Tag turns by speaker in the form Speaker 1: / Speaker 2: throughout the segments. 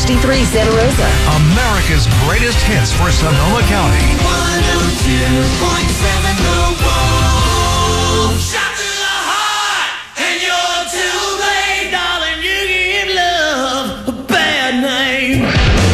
Speaker 1: 63 Santa Rosa.
Speaker 2: America's greatest hits for Sonoma County.
Speaker 3: 102.7 The Wolf. Shot to the heart, and you're to blame, darling. You give love a bad name.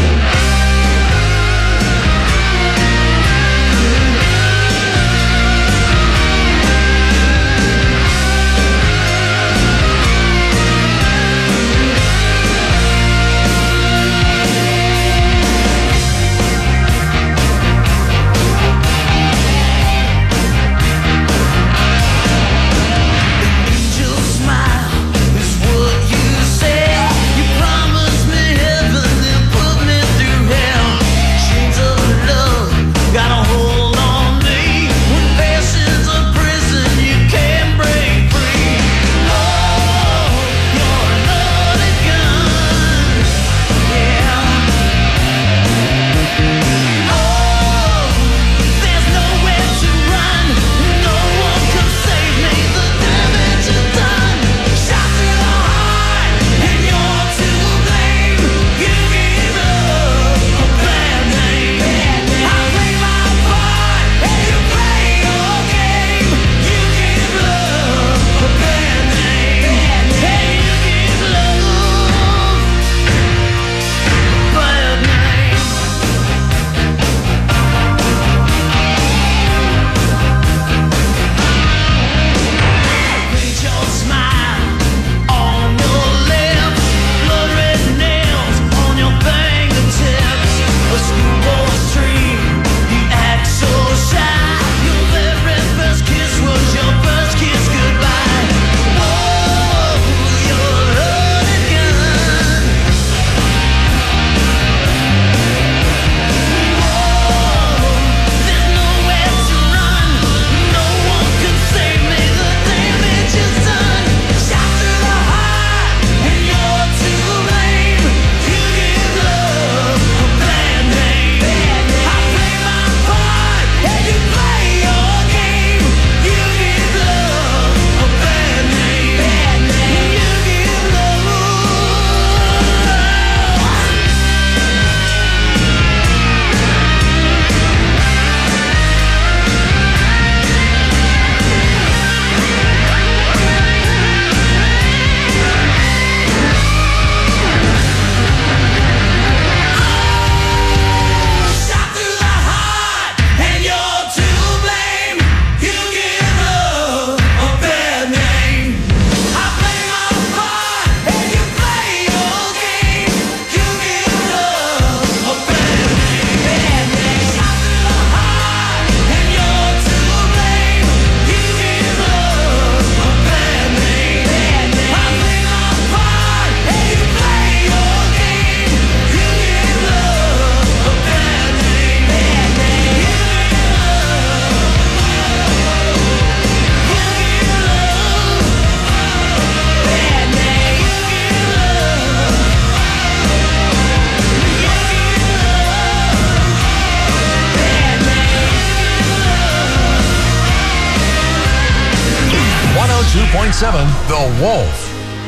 Speaker 2: The Wolf.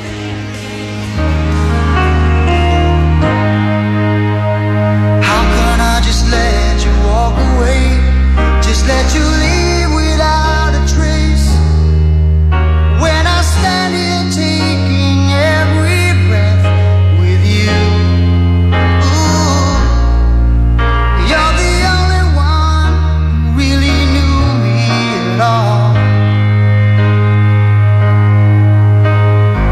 Speaker 4: How can I just let you walk away? Just let you leave without a trace. When I stand here taking every breath with you. Ooh, you're the only one who really knew me at all.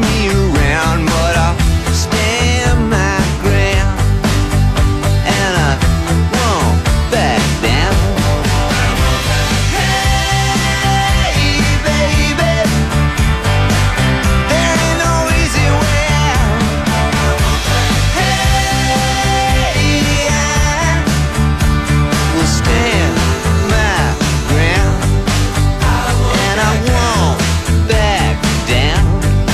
Speaker 4: me around, but I'll stand my ground, and I won't back down. Hey, baby, there ain't no easy way out. Hey, I will stand my ground, and I won't back down.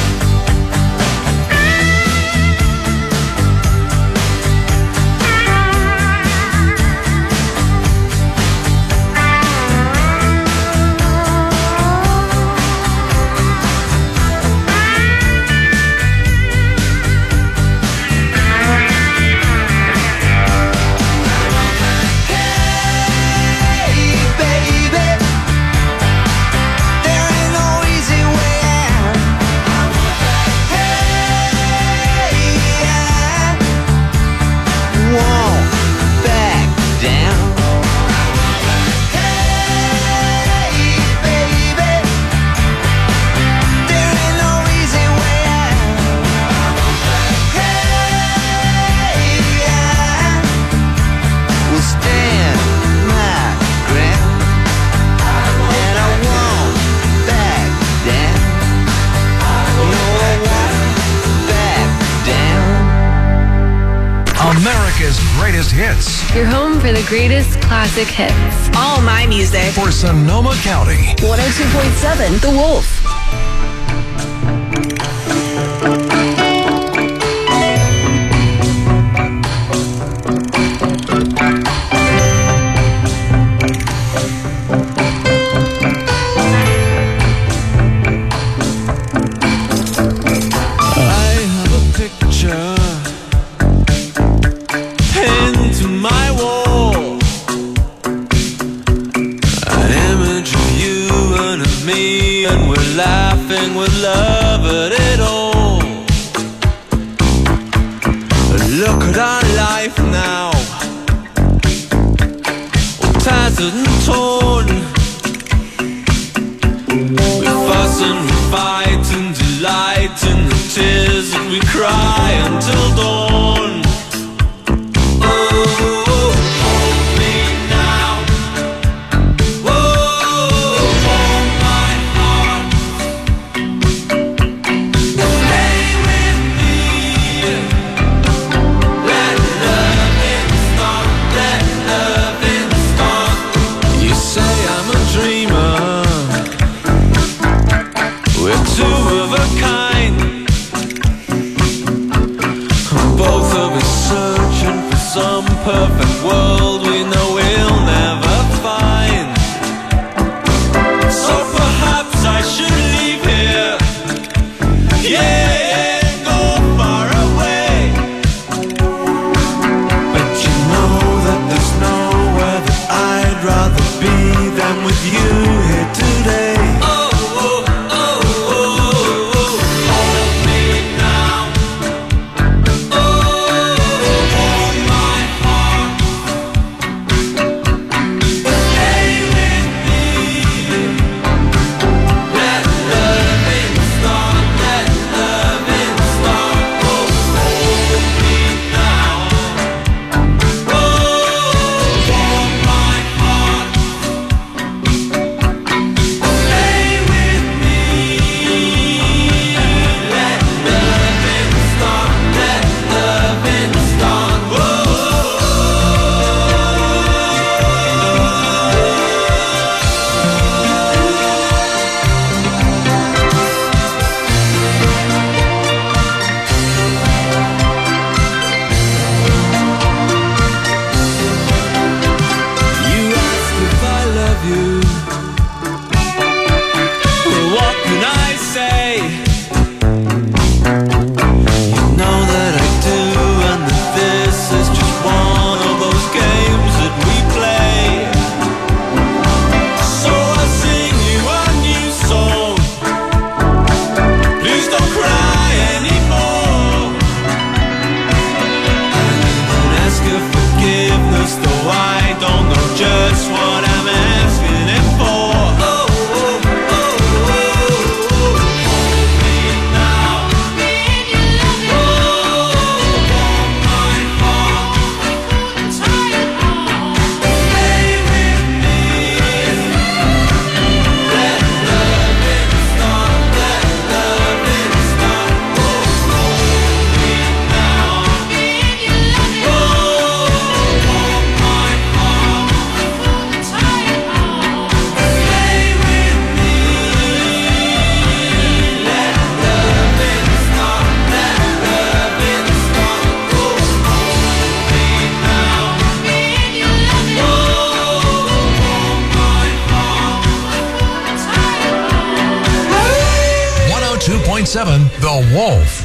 Speaker 4: Hey, baby, there ain't no easy way out. Hey, I won't back down. Hey, baby, there ain't no easy way out. Hey, I will stand my ground, and I won't back down. No, I won't back down.
Speaker 2: America's greatest hits
Speaker 1: Your home for the greatest classic hits.
Speaker 5: All my music.
Speaker 2: for Sonoma County.
Speaker 5: 102.7 The Wolf.
Speaker 6: I have a picture pinned to my wall, an image of you and of me, and we're laughing with love at it all. Look at our life now, all tattered and torn. We fuss and we fight and delight in the tears that we cry until dawn. Oh, hold me now. Oh, hold my heart. Stay with me. Let loving start. Let loving start. You say I'm a dreamer. We're two of a kind, both of us searching for some perfect world we know we'll never find. So perhaps I should leave here, yeah, go far away. But you know that there's nowhere that I'd rather be than with you here today.
Speaker 2: 102.7 The Wolf.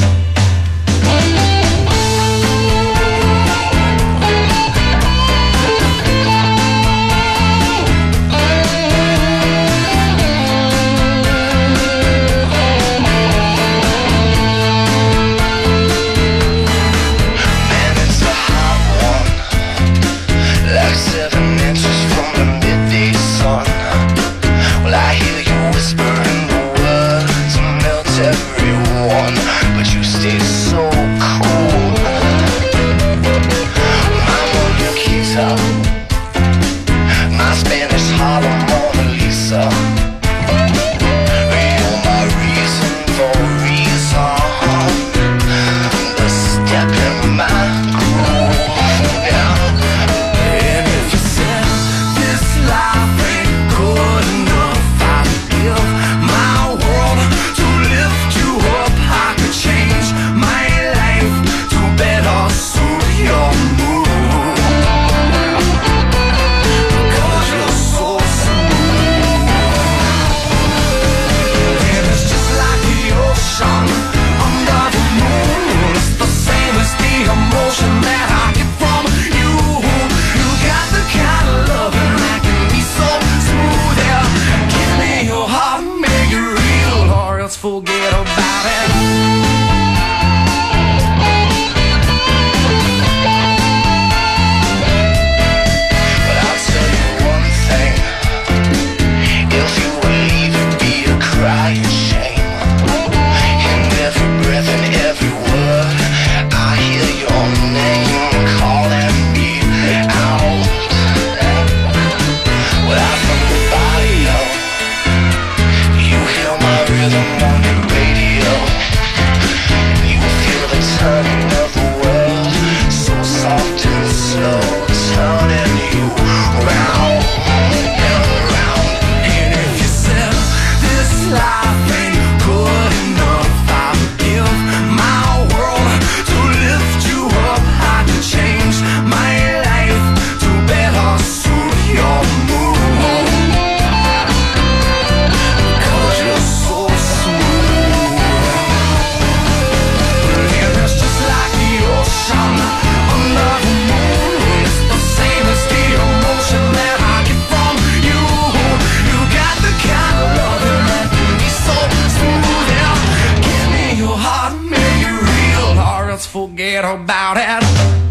Speaker 3: Forget about it.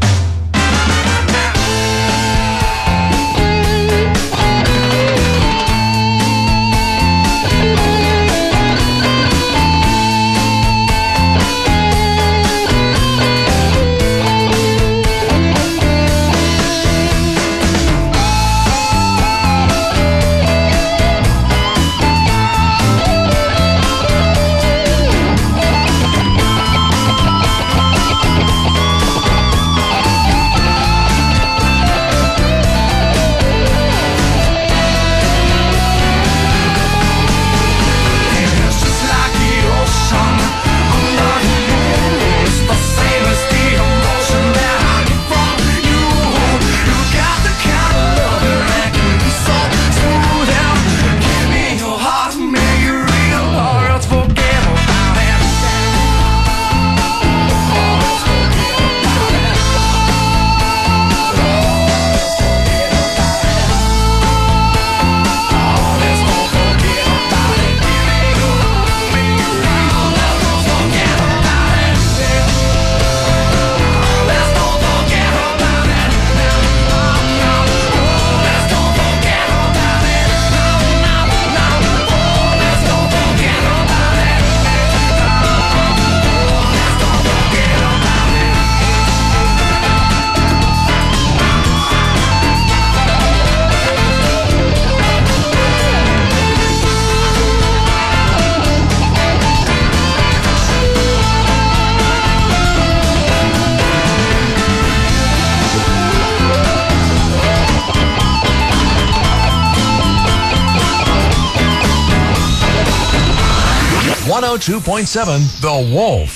Speaker 2: One 102.7 The Wolf.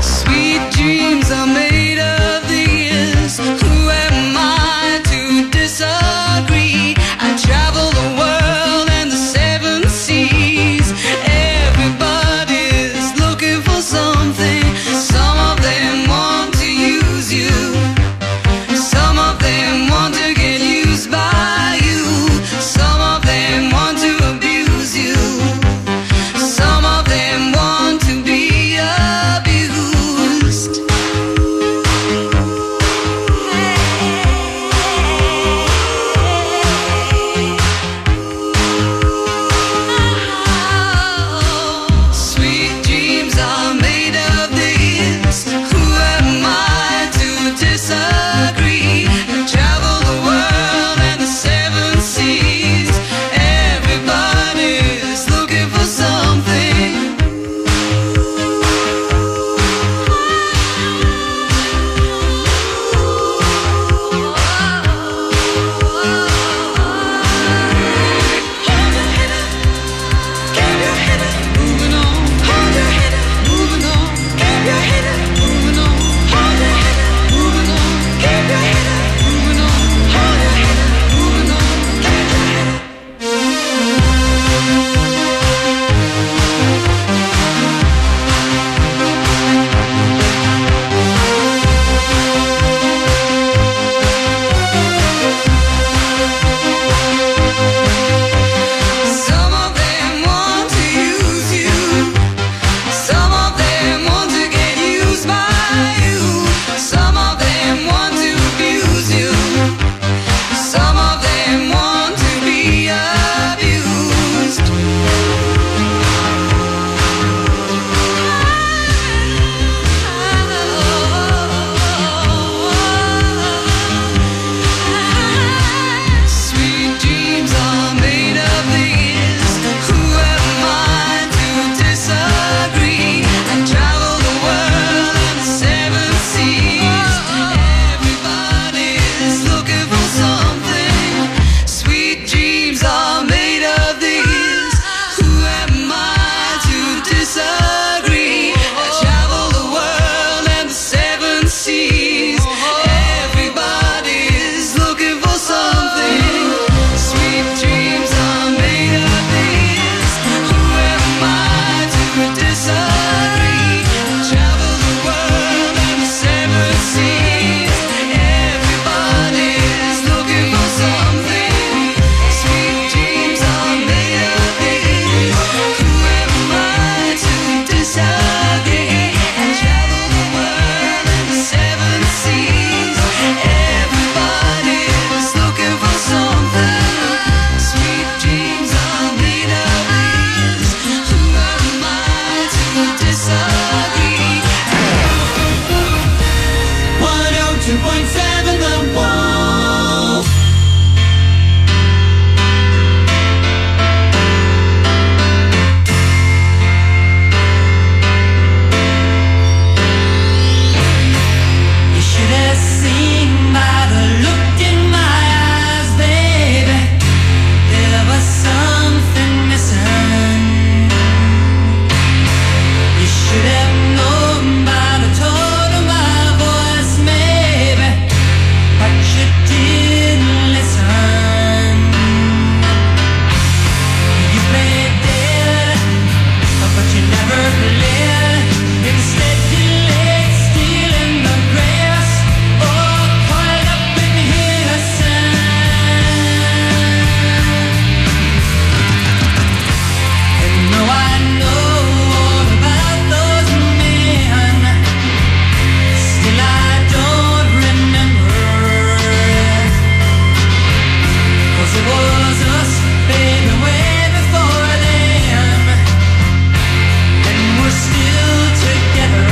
Speaker 7: Sweet dreams are made of these. Who am I to decide?
Speaker 3: It was us, baby, way before them, and we're still together.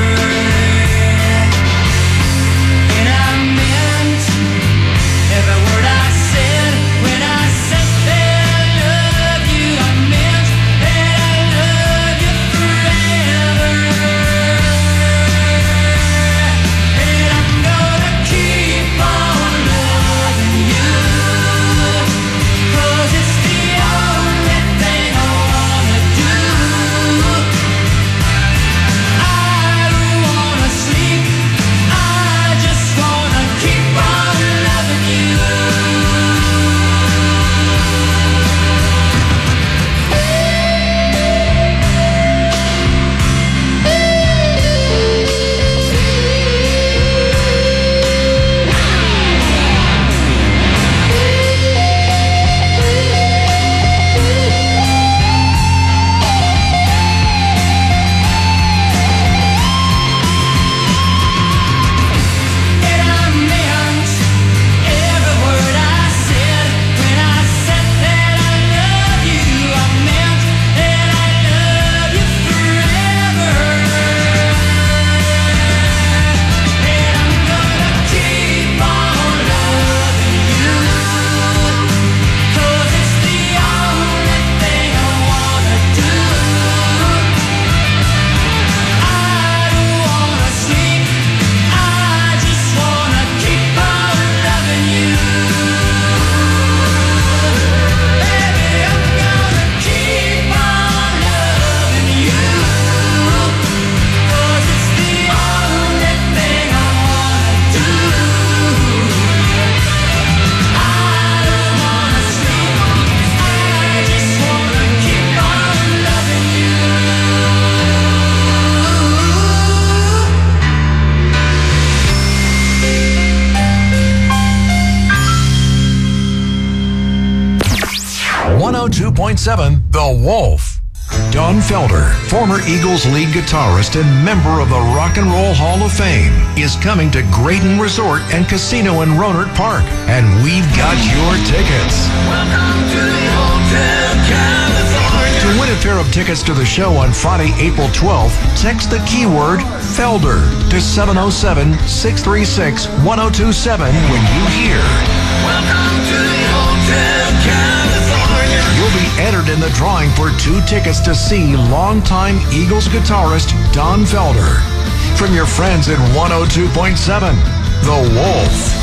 Speaker 3: And I meant every word I said when I said that I love you. I meant that I love you forever. And I'm gonna keep on loving you, 'cause it's the only thing I wanna do. I don't wanna sleep, I just wanna keep on loving you. And I meant every word I said when I said that I love you. I meant that I love you forever. And I'm gonna keep on loving you, 'cause it's the only thing I wanna do. I don't wanna sleep, I just wanna keep on loving you. Baby, I'm gonna keep on loving you, 'cause it's the only thing I wanna do. I don't wanna sleep, I just wanna keep on loving you.
Speaker 2: .7 The Wolf. Don Felder, former Eagles lead guitarist and member of the Rock and Roll Hall of Fame, is coming to Graydon Resort and Casino in Rohnert Park, and we've got your tickets.
Speaker 3: Welcome to the Hotel California.
Speaker 2: To win a pair of tickets to the show on Friday, April 12th, text the keyword Felder to 707-636-1027 when you hear.
Speaker 3: Welcome to the Hotel California.
Speaker 2: You'll be entered in the drawing for 2 tickets to see longtime Eagles guitarist Don Felder. From your friends at 102.7 The Wolf.